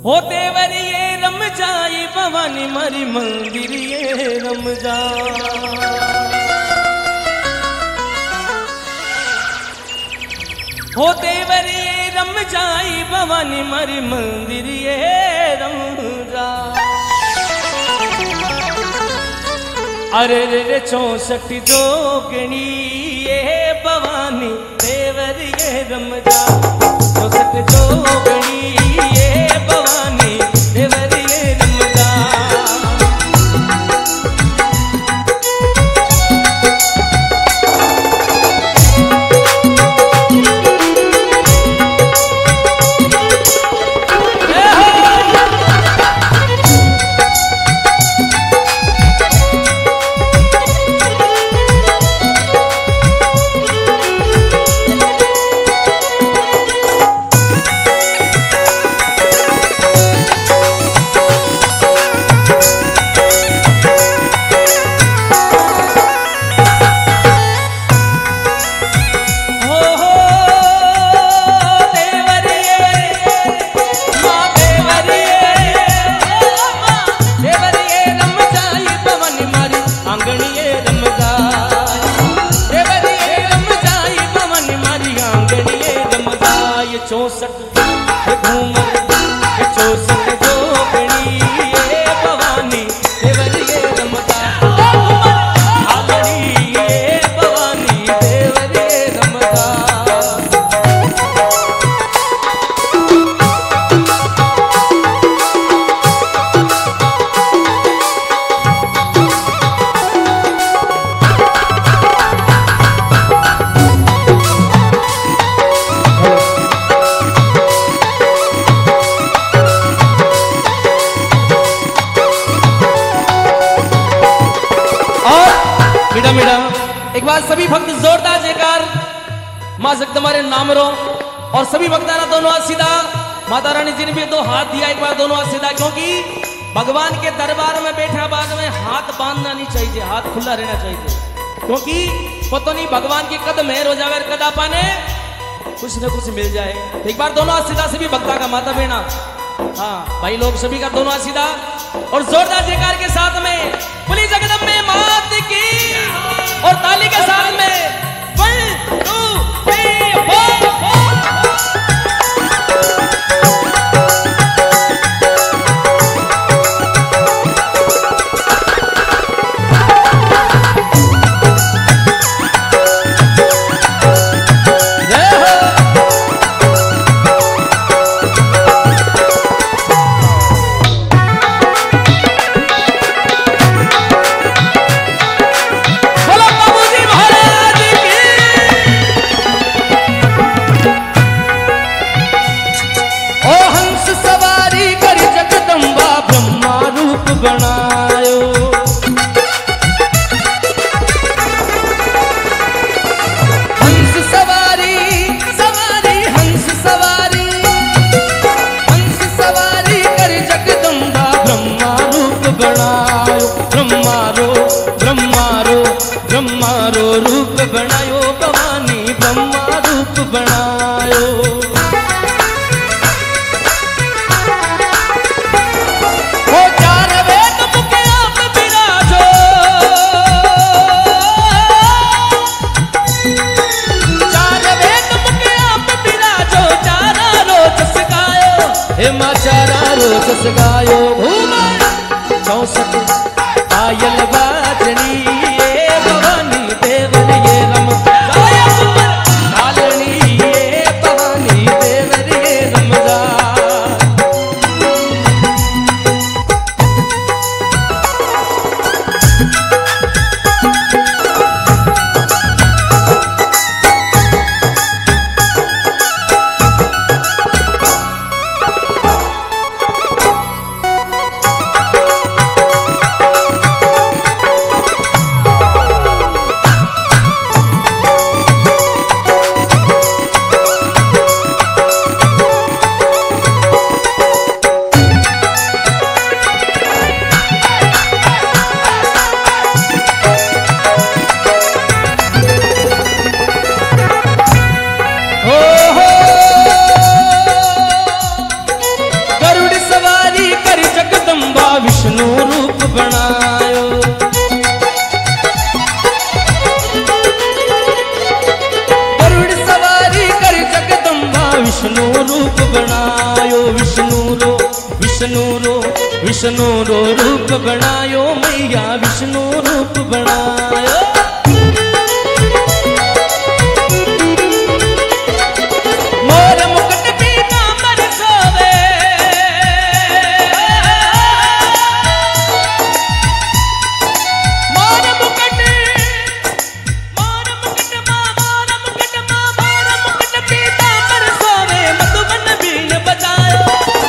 हो देवर ये रम जाए भवानी मारी मंदिर ये रम जा। हो देवर ये रम जाए भवानी मारी मंदिर ये रम जा। अरे रे 64 जोगणी ये भवानी देवर ये रम जा। 64 जोगणी ये भवानी देवर ये रम जा। एक बार सभी भक्त जोरदार जयकार मां जगदम्बा नाम रो। और सभी भक्ताना दोनों हाथ सीधा। माता रानी जी ने भी 2 हाथ दिया, एक बार दोनों हाथ सीधा, क्योंकि भगवान के दरबार में बैठा बाद में हाथ बांधना नहीं चाहिए, हाथ खुला रहना चाहिए, क्योंकि पता नहीं भगवान की कद मेहर हो जावे, कद आपाने कुछ न कुछ मिल जाए। तो एक बार दोनों हाथ सीधा सभी भक्ता का माता बहना, हाँ भाई लोग सभी का दोनों हाथ सीधा और जोरदार जयकार के साथ में बोली जगदम्बे मात की। और ताली के साथ में 1 2 3 4। रूप बनायो भवानी ब्रह्मा रूप बनायो। हो 4 वेद मुखे आप विराजो, 4 वेद मुखे आप विराजो, 4 रोज सगायो हे मां 4 रोज सगायो। भूमा 64 पायल बाजनी देवर ये रम कालनी ये भवानी देवर ये रम जा। विष्णु रूप बनायो। गरुड़ सवारी कर जगदम्बा विष्णु रूप बनायो। विष्णु रो रूप बनायो मैया विष्णु रूप बनायो। मोर मुकुट पीतांबर सोवे मोर मुकुट पीतांबर सोवे मधुबन बीन बजायो।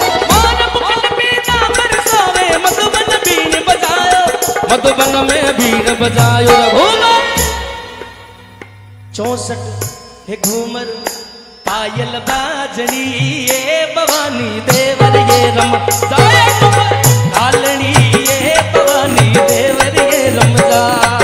मधुबन में बीन बजायो। घूमर 64 है घूमर पायल बाजनी ये भवानी देवर ये रम जाए ढालनी ये भवानी देवर ये रम जा।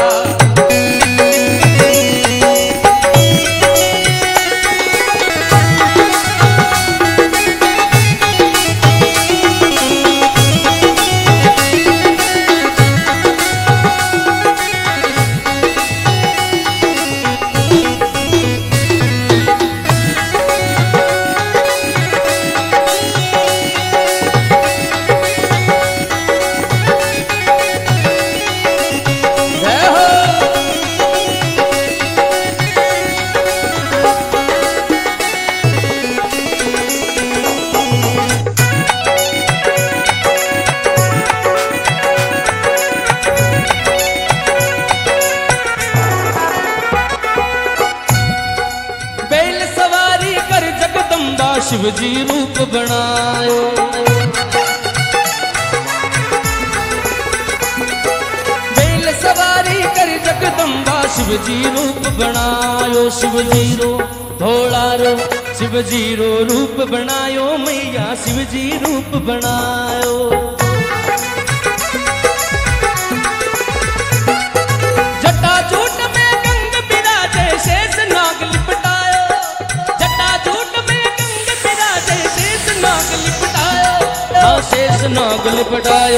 शिव जी रूप बनायो। बैल सवारी कर जगदम्बा शिव जी रूप बनायो। शिव जी रो धोला रो शिव जी रो रूप बनायो मैया शिव जी रूप बनायो। जटा जूट में गंग बिराजे शेष नाग लिपटायो। जटा जूट में शेष नाग लिपटायो।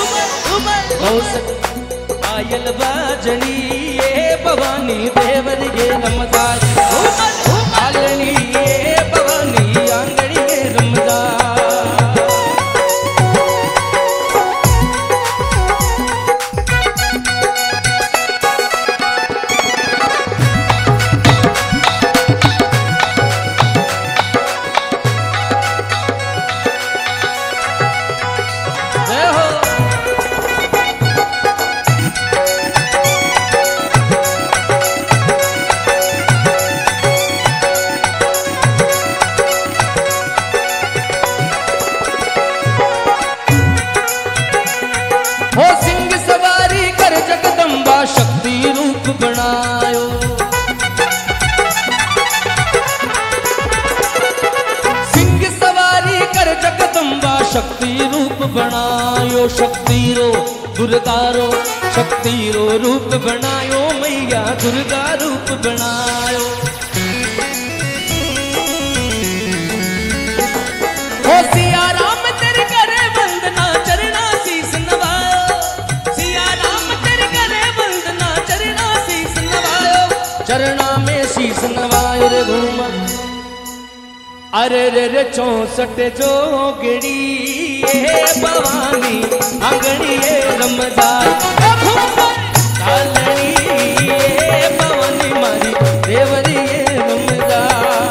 पायल बाजनी ये भवानी देवर ये रमदार ढालनी ये भवानी आंगड़ी ये रमदार। हो सिंह सवारी कर जगदम्बा शक्ति रूप बनायो। सिंह सवारी कर जगदम्बा शक्ति रूप बनायो। शक्ति रो दुर्गा रो शक्ति रो रूप बनायो मैया दुर्गा रूप बनायो। हो सिया राम तेरे करे वंदना चरणा शीस नवायो। सिया राम तेरे करे वंदना चरणा शीस नवायो। चरणा में शीस नवायो रे घूमर। अरे रे रे 64 जोगड़ी ये भवानी आंगड़ी ये रमदार ढालनी ये भवानी मारी देवरी ये रमदार।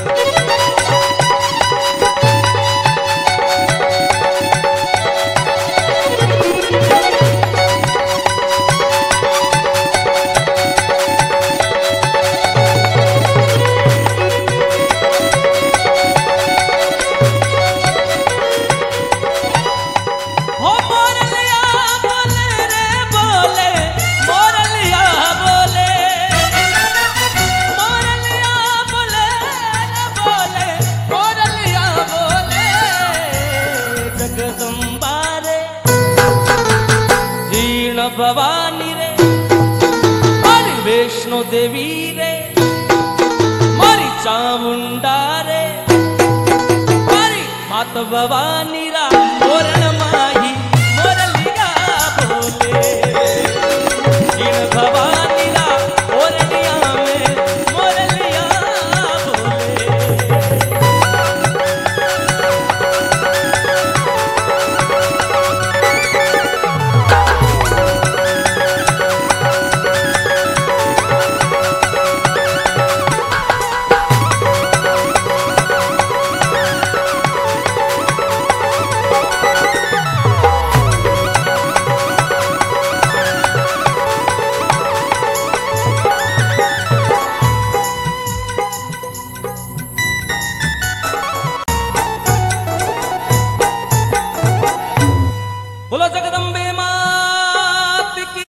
भवानी रे मारी वैष्णो देवी रे मारी चामुंडा रे मारी मात भवानी रा पूर्ण माही